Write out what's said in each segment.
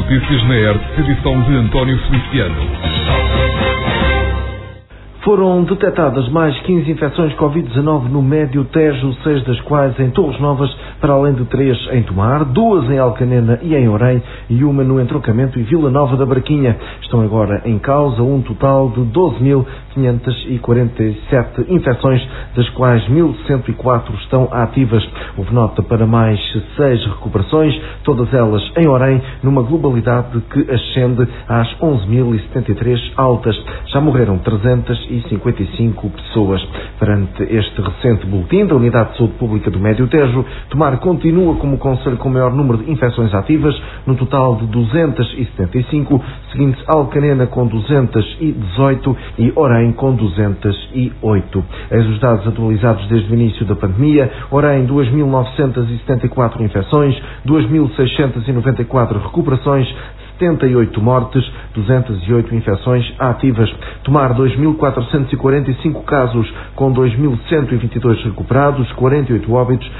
Notícias na ERT, edição de António Feliciano. Foram detectadas mais 15 infecções Covid-19 no Médio Tejo, 6 das quais em Torres Novas, para além de 3 em Tomar, 2 em Alcanena e em Orém e uma no Entroncamento e Vila Nova da Barquinha. Estão agora em causa um total de 12.547 infecções, das quais 1.104 estão ativas. Houve nota para mais 6 recuperações, todas elas em Orém, numa globalidade que ascende às 11.073 altas. Já morreram 355 pessoas. Perante este recente boletim da Unidade de Saúde Pública do Médio Tejo, Tomar continua como o concelho com o maior número de infecções ativas, no total de 275, seguindo-se Alcanena com 218 e Orém com 208. Eis os dados atualizados desde o início da pandemia. Orém, 2.974 infecções, 2.694 recuperações, 78 mortes, 208 infecções ativas. Tomar, 2.445 casos, com 2.122 recuperados, 48 óbitos,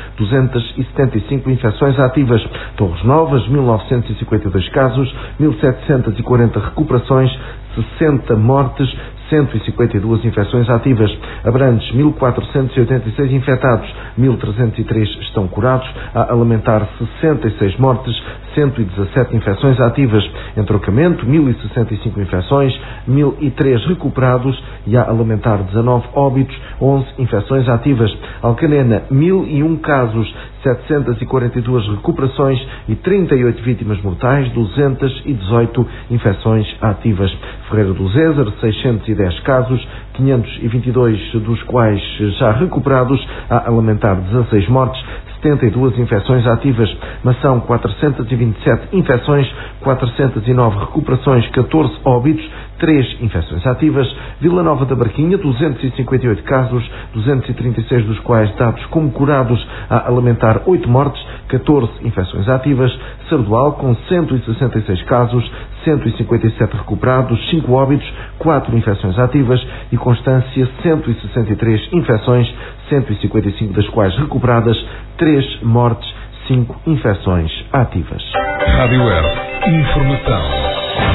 275 infecções ativas. Torres Novas, 1.952 casos, 1.740 recuperações, 60 mortes, 152 infecções ativas. Abrantes, 1.486 infectados, 1.303 estão curados, a lamentar 66 mortes, 117 infecções ativas. Entroncamento, 1.065 infecções, 1.003 recuperados e a lamentar 19 óbitos, 11 infecções ativas. Alcanena, 1.001 casos, 742 recuperações e 38 vítimas mortais, 218 infecções ativas. Ferreira do Zézer, 610 casos, 522 dos quais já recuperados, a lamentar 16 mortes, 72 infecções ativas. Mação, 427 infecções, 409 recuperações, 14 óbitos, 3 infecções ativas. Vila Nova da Barquinha, 258 casos, 236 dos quais dados como curados, a lamentar 8 mortes, 14 infecções ativas. Sardual, com 166 casos, 157 recuperados, 5 óbitos, 4 infecções ativas e Constância, 163 infecções, 155 das quais recuperadas, 3 mortes, 5 infecções ativas. Rádio ERT, informação.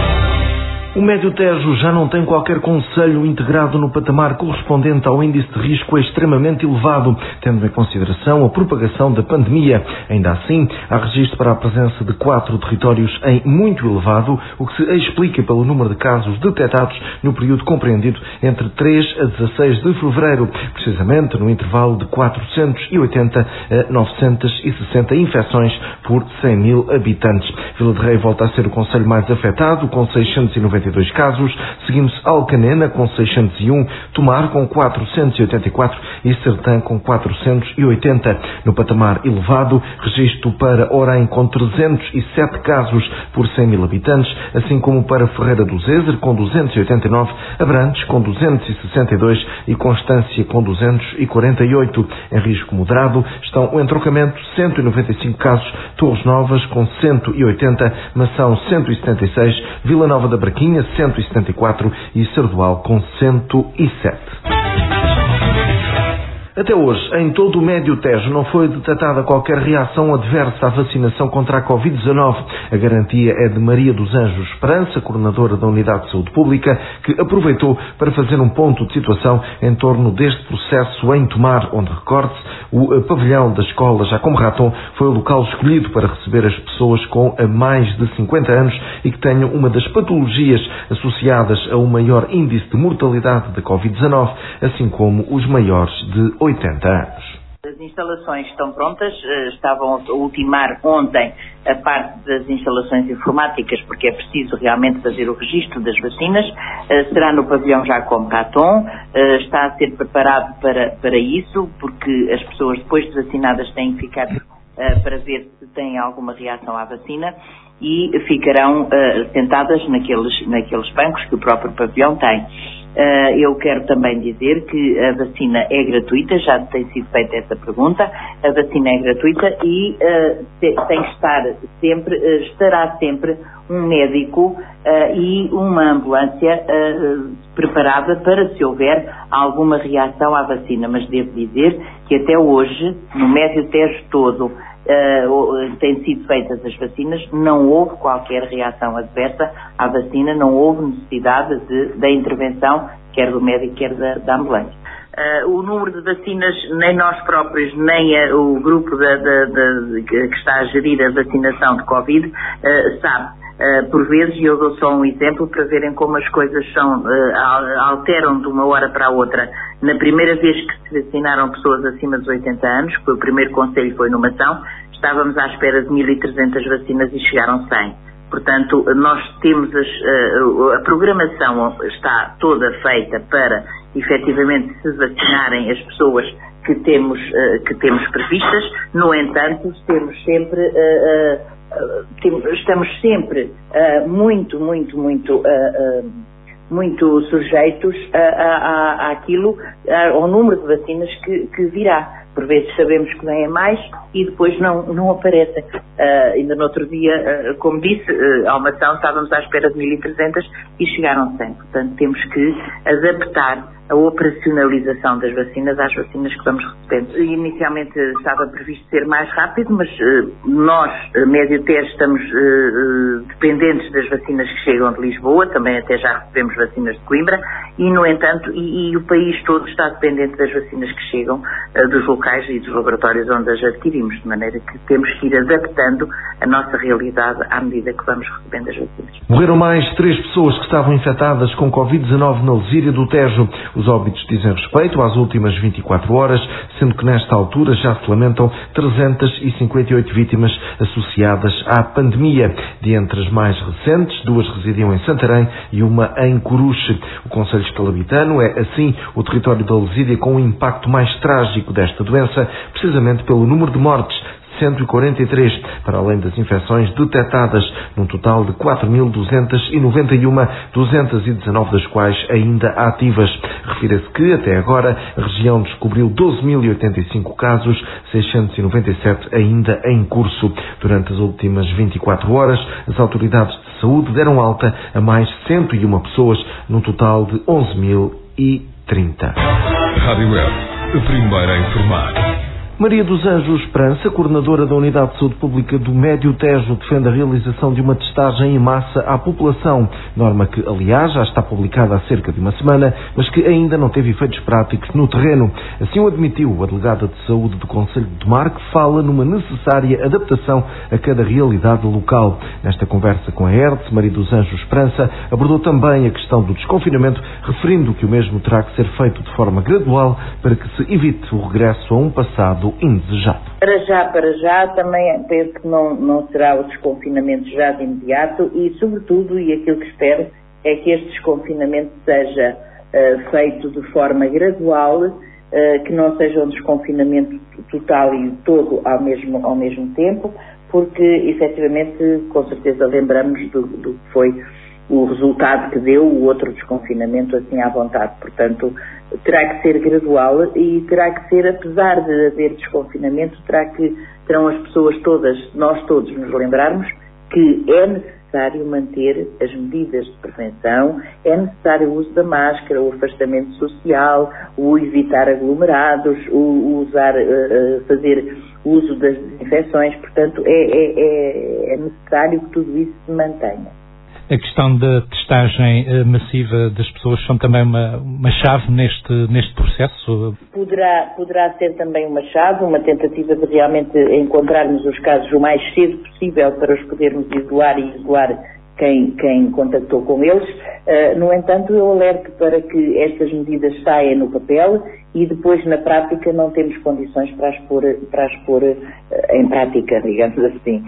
O Médio Tejo já não tem qualquer concelho integrado no patamar correspondente ao índice de risco extremamente elevado, tendo em consideração a propagação da pandemia. Ainda assim, há registro para a presença de 4 territórios em muito elevado, o que se explica pelo número de casos detectados no período compreendido entre 3 a 16 de fevereiro, precisamente no intervalo de 480 a 960 infecções por 100 mil habitantes. Vila de Rei volta a ser o concelho mais afetado, com 692 casos, seguindo-se Alcanena com 601, Tomar com 484 e Sertã com 480. No patamar elevado, registro para Orém com 307 casos por 100 mil habitantes, assim como para Ferreira do Zézer com 289, Abrantes com 262 e Constância com 248. Em risco moderado estão o Entroncamento, 195 casos, Torres Novas com 180, Mação 176, Vila Nova da Barquinha 174 e Sardual com 107. Até hoje, em todo o Médio Tejo, não foi detectada qualquer reação adversa à vacinação contra a Covid-19. A garantia é de Maria dos Anjos Esperança, coordenadora da Unidade de Saúde Pública, que aproveitou para fazer um ponto de situação em torno deste processo em Tomar, onde, recorde-se, o pavilhão da escola Jacome Raton foi o local escolhido para receber as pessoas com mais de 50 anos e que tenham uma das patologias associadas a um maior índice de mortalidade da Covid-19, assim como os maiores de 80 anos. As instalações estão prontas, estavam a ultimar ontem a parte das instalações informáticas, porque é preciso realmente fazer o registro das vacinas. Será no pavilhão Jacome Raton, está a ser preparado para isso, porque as pessoas depois de vacinadas têm que ficar para ver se têm alguma reação à vacina e ficarão sentadas naqueles bancos que o próprio pavilhão tem. Eu quero também dizer que a vacina é gratuita, já tem sido feita essa pergunta, a vacina é gratuita e tem que estará sempre um médico e uma ambulância preparada para se houver alguma reação à vacina, mas devo dizer que até hoje, no Médio Tejo todo, têm sido feitas as vacinas, não houve qualquer reação adversa à vacina, não houve necessidade da intervenção, quer do médico, quer da ambulância. O número de vacinas, nem nós próprios, nem o grupo que está a gerir a vacinação de Covid sabe. Por vezes, e eu dou só um exemplo para verem como as coisas alteram de uma hora para a outra. Na primeira vez que se vacinaram pessoas acima dos 80 anos, que o primeiro conselho foi numa ação, estávamos à espera de 1.300 vacinas e chegaram 100. Portanto, nós temos a programação está toda feita para, efetivamente, se vacinarem as pessoas que temos previstas. No entanto, estamos sempre muito sujeitos ao número de vacinas que virá. Por vezes sabemos que vêm mais e depois não aparecem. Ainda no outro dia, como disse, à uma ação estávamos à espera de 1.300 e chegaram 100. Portanto, temos que adaptar a operacionalização das vacinas às vacinas que vamos recebendo. Inicialmente estava previsto ser mais rápido, mas nós, Médio-Tejo, estamos dependentes das vacinas que chegam de Lisboa, também até já recebemos vacinas de Coimbra, e no entanto, e o país todo está dependente das vacinas que chegam dos locais e dos laboratórios onde as adquirimos, de maneira que temos que ir adaptando a nossa realidade à medida que vamos recebendo as vacinas. Morreram mais 3 pessoas que estavam infectadas com Covid-19 na Lesíria do Tejo. Os óbitos dizem respeito às últimas 24 horas, sendo que nesta altura já se lamentam 358 vítimas associadas à pandemia. De entre as mais recentes, 2 residiam em Santarém e uma em Coruche. O concelho escalabitano é, assim, o território da Lesíria com o impacto mais trágico desta doença, precisamente pelo número de mortes, 143, para além das infecções detectadas, num total de 4.291, 219 das quais ainda ativas. Refira-se que, até agora, a região descobriu 12.085 casos, 697 ainda em curso. Durante as últimas 24 horas, as autoridades de saúde deram alta a mais 101 pessoas, num total de 11.030. Rádio Web, a primeira a informar. Maria dos Anjos Esperança, coordenadora da Unidade de Saúde Pública do Médio-Tejo, defende a realização de uma testagem em massa à população, norma que, aliás, já está publicada há cerca de uma semana, mas que ainda não teve efeitos práticos no terreno. Assim o admitiu a delegada de saúde do Concelho de Tomar, que fala numa necessária adaptação a cada realidade local. Nesta conversa com a ERTE, Maria dos Anjos Esperança abordou também a questão do desconfinamento, referindo que o mesmo terá que ser feito de forma gradual para que se evite o regresso a um passado indesejado. Para já, também penso que não será o desconfinamento já de imediato e, sobretudo, e aquilo que espero, é que este desconfinamento seja feito de forma gradual, que não seja um desconfinamento total e todo ao mesmo tempo, porque, efetivamente, com certeza lembramos do que foi o resultado que deu o outro desconfinamento assim à vontade. Portanto, terá que ser gradual e terá que ser, apesar de haver desconfinamento, terão as pessoas todas, nós todos nos lembrarmos que é necessário manter as medidas de prevenção, é necessário o uso da máscara, o afastamento social, o evitar aglomerados, o fazer uso das desinfecções. Portanto, é necessário que tudo isso se mantenha. A questão da testagem massiva das pessoas são também uma chave neste processo? Poderá ser também uma chave, uma tentativa de realmente encontrarmos os casos o mais cedo possível para os podermos isolar e isolar quem contactou com eles. No entanto, eu alerto para que estas medidas saiam no papel e depois, na prática, não temos condições para as pôr em prática, digamos assim.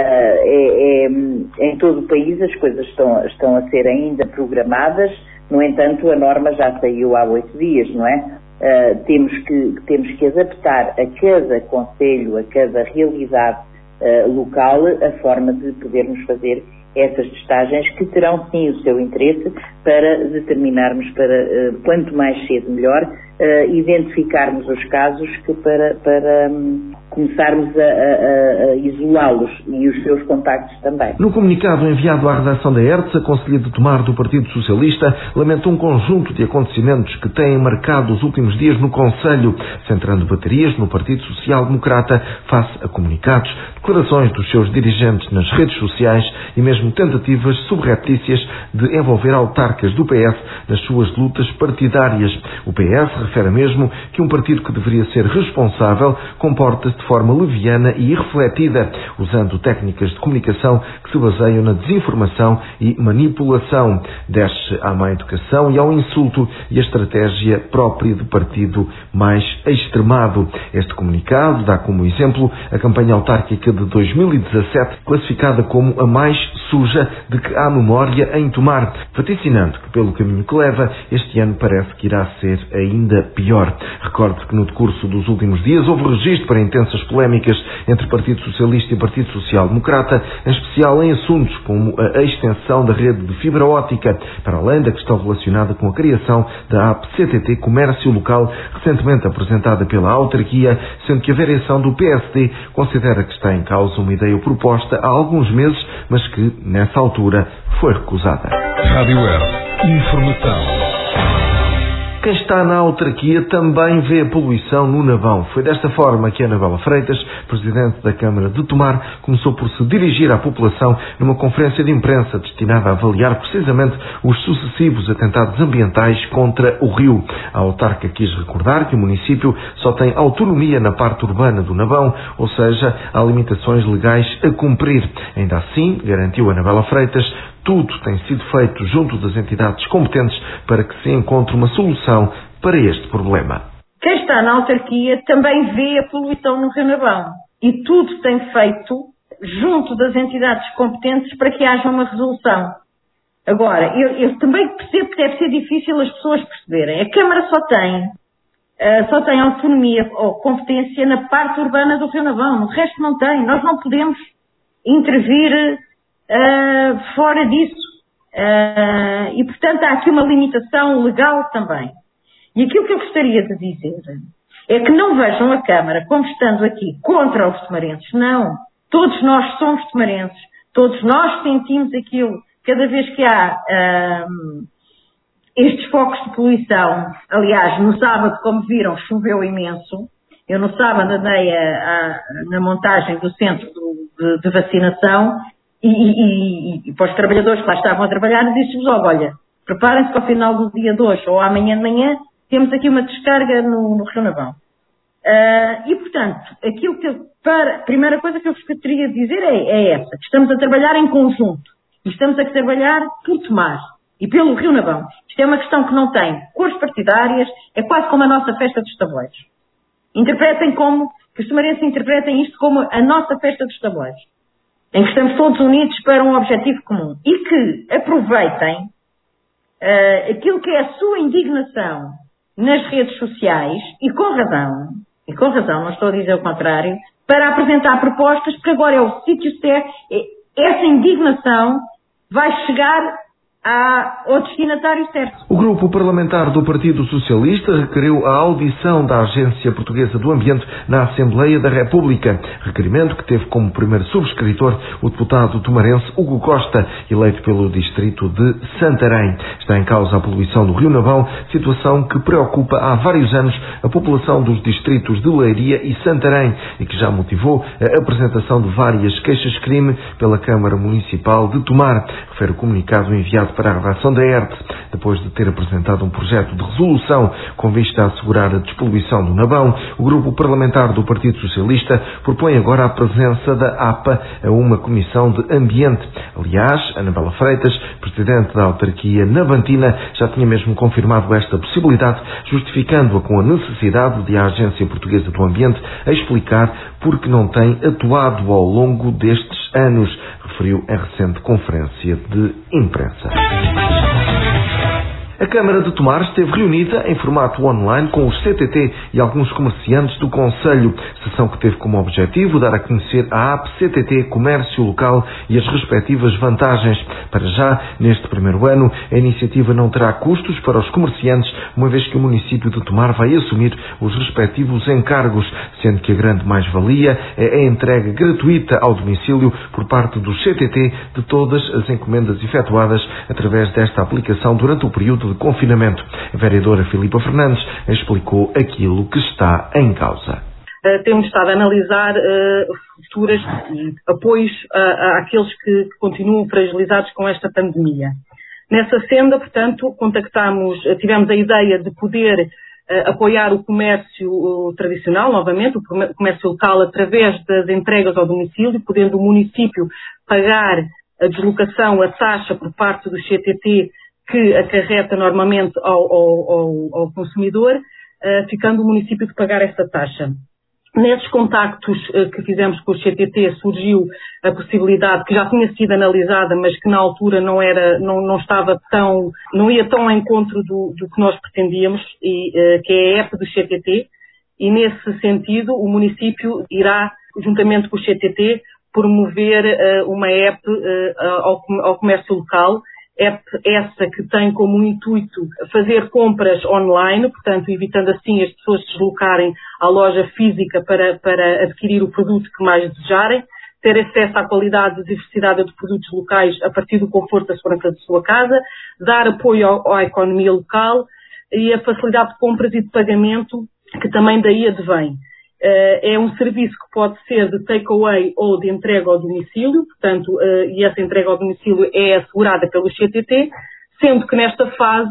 Em todo o país as coisas estão a ser ainda programadas, no entanto, a norma já saiu há 8 dias, não é? Temos que adaptar a cada concelho, a cada realidade local, a forma de podermos fazer essas testagens, que terão sim o seu interesse para determinarmos, para quanto mais cedo melhor, identificarmos os casos que para começarmos a isolá-los e os seus contactos também. No comunicado enviado à redação da ERTS, a Conselhia de Tomar do Partido Socialista lamenta um conjunto de acontecimentos que têm marcado os últimos dias no Conselho, centrando baterias no Partido Social Democrata face a comunicados, declarações dos seus dirigentes nas redes sociais e mesmo tentativas subreptícias de envolver autarcas do PS nas suas lutas partidárias. O PS refere mesmo que um partido que deveria ser responsável comporta-se de forma leviana e irrefletida, usando técnicas de comunicação que se baseiam na desinformação e manipulação. Desce à má educação e ao insulto e a estratégia própria de partido mais extremado. Este comunicado dá como exemplo a campanha autárquica de 2017, classificada como a mais suja de que há memória em Tomar, vaticinando que pelo caminho que leva, este ano parece que irá ser ainda pior. Recorde que no decurso dos últimos dias houve registro para intensas polémicas entre Partido Socialista e Partido Social Democrata, em especial em assuntos como a extensão da rede de fibra óptica, para além da questão relacionada com a criação da app CTT Comércio Local, recentemente apresentada pela autarquia, sendo que a variação do PSD considera que está em causa uma ideia proposta há alguns meses, mas que, nessa altura, foi recusada. Rádio ERTS. Informação. Quem está na autarquia também vê a poluição no Navão. Foi desta forma que Anabela Freitas, presidente da Câmara de Tomar, começou por se dirigir à população numa conferência de imprensa destinada a avaliar precisamente os sucessivos atentados ambientais contra o rio. A autarca quis recordar que o município só tem autonomia na parte urbana do Navão, ou seja, há limitações legais a cumprir. Ainda assim, garantiu Anabela Freitas, tudo tem sido feito junto das entidades competentes para que se encontre uma solução para este problema. Quem está na autarquia também vê a poluição no Rio Navão e tudo tem feito junto das entidades competentes para que haja uma resolução. Agora, eu também percebo que deve ser difícil as pessoas perceberem. A Câmara só tem autonomia ou competência na parte urbana do Rio Navão, no resto não tem. Nós não podemos intervir fora disso. E, portanto, há aqui uma limitação legal também. E aquilo que eu gostaria de dizer é que não vejam a Câmara como estando aqui contra os tomarenses. Não. Todos nós somos tomarenses. Todos nós sentimos aquilo. Cada vez que há estes focos de poluição, aliás, no sábado, como viram, choveu imenso. Eu no sábado andei na montagem do centro de vacinação e para os trabalhadores que lá estavam a trabalhar, disse-lhes, olha, preparem-se que ao final do dia de hoje ou amanhã de manhã temos aqui uma descarga no Rio Navão. E, portanto, aquilo que a primeira coisa que eu vos queria dizer é essa, que estamos a trabalhar em conjunto e estamos a trabalhar por Tomar e pelo Rio Navão. Isto é uma questão que não tem cores partidárias, é quase como a nossa festa dos tabuleiros. Que os tomarenses interpretem isto como a nossa festa dos tabuleiros, em que estamos todos unidos para um objetivo comum e que aproveitem aquilo que é a sua indignação nas redes sociais e com razão, não estou a dizer o contrário, para apresentar propostas, porque agora é o sítio certo, essa indignação vai chegar ao destinatário certo. O grupo parlamentar do Partido Socialista requeriu a audição da Agência Portuguesa do Ambiente na Assembleia da República, requerimento que teve como primeiro subscritor o deputado tomarense Hugo Costa, eleito pelo distrito de Santarém. Está em causa a poluição do Rio Navão, situação que preocupa há vários anos a população dos distritos de Leiria e Santarém e que já motivou a apresentação de várias queixas-crime pela Câmara Municipal de Tomar, refere o comunicado enviado para a redação da ERTS, depois de ter apresentado um projeto de resolução com vista a assegurar a despoluição do Navão. O grupo parlamentar do Partido Socialista propõe agora a presença da APA a uma comissão de ambiente. Aliás, Anabela Freitas, presidente da autarquia navantina, já tinha mesmo confirmado esta possibilidade, justificando-a com a necessidade de a Agência Portuguesa do Ambiente a explicar porque não tem atuado ao longo destes anos, referiu em recente conferência de imprensa. A Câmara de Tomar esteve reunida em formato online com os CTT e alguns comerciantes do concelho, sessão que teve como objetivo dar a conhecer a app CTT Comércio Local e as respectivas vantagens. Para já, neste primeiro ano, a iniciativa não terá custos para os comerciantes, uma vez que o município de Tomar vai assumir os respectivos encargos, sendo que a grande mais-valia é a entrega gratuita ao domicílio por parte do CTT de todas as encomendas efetuadas através desta aplicação durante o período de confinamento. A vereadora Filipa Fernandes explicou aquilo que está em causa. Temos estado a analisar futuros apoios àqueles que continuam fragilizados com esta pandemia. Nessa senda, portanto, tivemos a ideia de poder apoiar o comércio tradicional, novamente, o comércio local, através das entregas ao domicílio, podendo o município pagar a deslocação, a taxa por parte do CTT que acarreta normalmente ao consumidor, ficando o município de pagar essa taxa. Nesses contactos que fizemos com o CTT surgiu a possibilidade, que já tinha sido analisada, mas que na altura não ia tão ao encontro do que nós pretendíamos, que é a app do CTT, e nesse sentido o município irá, juntamente com o CTT, promover uma app ao comércio local, app essa que tem como intuito fazer compras online, portanto, evitando assim as pessoas se deslocarem à loja física para adquirir o produto que mais desejarem, ter acesso à qualidade e diversidade de produtos locais a partir do conforto da segurança de sua casa, dar apoio à economia local e a facilidade de compras e de pagamento que também daí advém. É um serviço que pode ser de takeaway ou de entrega ao domicílio, portanto, e essa entrega ao domicílio é assegurada pelo CTT, sendo que nesta fase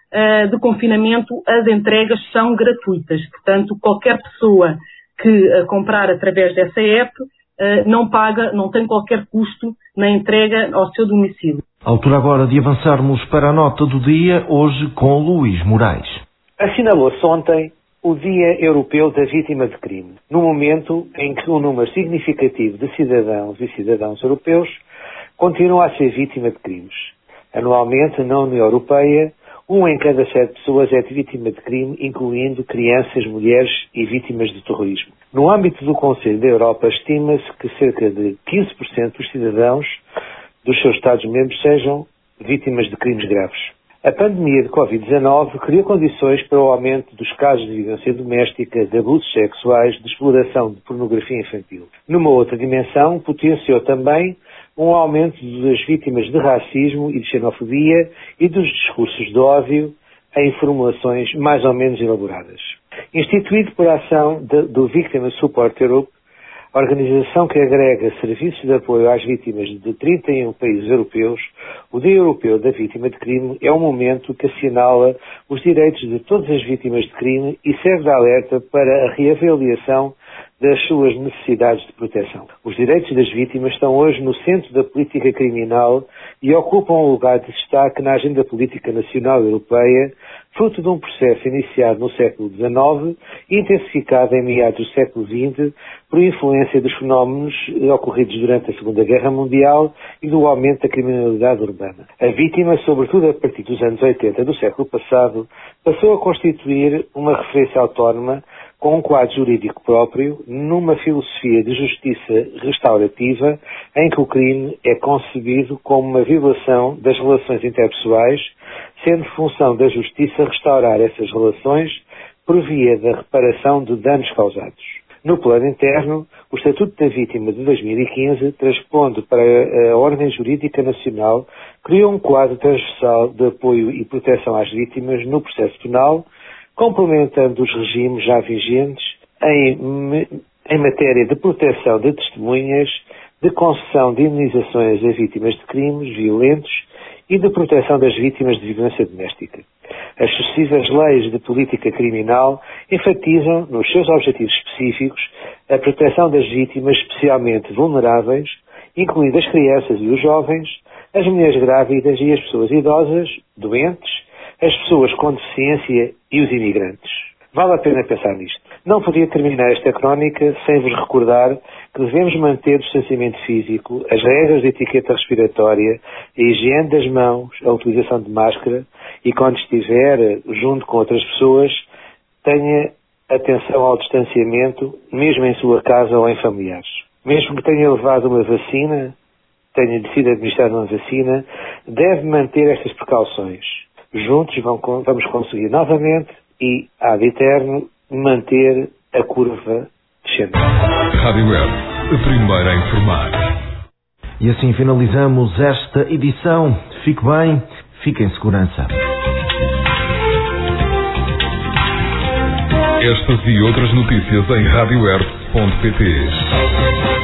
de confinamento as entregas são gratuitas. Portanto, qualquer pessoa que comprar através dessa app não paga, não tem qualquer custo na entrega ao seu domicílio. À altura agora de avançarmos para a nota do dia, hoje com Luís Moraes. Assinalou-se ontem o Dia Europeu da Vítima de Crime, no momento em que um número significativo de cidadãos e cidadãos europeus continua a ser vítima de crimes. Anualmente, na União Europeia, 1 em cada 7 pessoas é vítima de crime, incluindo crianças, mulheres e vítimas de terrorismo. No âmbito do Conselho da Europa, estima-se que cerca de 15% dos cidadãos dos seus Estados-membros sejam vítimas de crimes graves. A pandemia de Covid-19 criou condições para o aumento dos casos de violência doméstica, de abusos sexuais, de exploração de pornografia infantil. Numa outra dimensão, potenciou também um aumento das vítimas de racismo e de xenofobia e dos discursos de ódio em formulações mais ou menos elaboradas. Instituído por ação do Victim Support Europe, a organização que agrega serviços de apoio às vítimas de 31 países europeus, o Dia Europeu da Vítima de Crime é um momento que assinala os direitos de todas as vítimas de crime e serve de alerta para a reavaliação das suas necessidades de proteção. Os direitos das vítimas estão hoje no centro da política criminal e ocupam um lugar de destaque na agenda política nacional europeia, fruto de um processo iniciado no século XIX e intensificado em meados do século XX por influência dos fenómenos ocorridos durante a Segunda Guerra Mundial e do aumento da criminalidade urbana. A vítima, sobretudo a partir dos anos 80 do século passado, passou a constituir uma referência autónoma com um quadro jurídico próprio, numa filosofia de justiça restaurativa, em que o crime é concebido como uma violação das relações interpessoais, sendo função da justiça restaurar essas relações por via da reparação de danos causados. No plano interno, o Estatuto da Vítima de 2015, transpondo para a Ordem Jurídica Nacional, criou um quadro transversal de apoio e proteção às vítimas no processo penal, complementando os regimes já vigentes em matéria de proteção de testemunhas, de concessão de indenizações a vítimas de crimes violentos e de proteção das vítimas de violência doméstica. As sucessivas leis de política criminal enfatizam, nos seus objetivos específicos, a proteção das vítimas especialmente vulneráveis, incluindo as crianças e os jovens, as mulheres grávidas e as pessoas idosas, doentes, as pessoas com deficiência e os imigrantes. Vale a pena pensar nisto. Não podia terminar esta crónica sem vos recordar que devemos manter o distanciamento físico, as regras de etiqueta respiratória, a higiene das mãos, a utilização de máscara e quando estiver junto com outras pessoas, tenha atenção ao distanciamento, mesmo em sua casa ou em familiares. Mesmo que tenha levado uma vacina, tenha sido administrada uma vacina, deve manter estas precauções. Juntos vamos conseguir novamente e, ad eterno, manter a curva descendente. Rádio Web, a primeira a informar. E assim finalizamos esta edição. Fique bem, fique em segurança. Estas e outras notícias em radioweb.pt.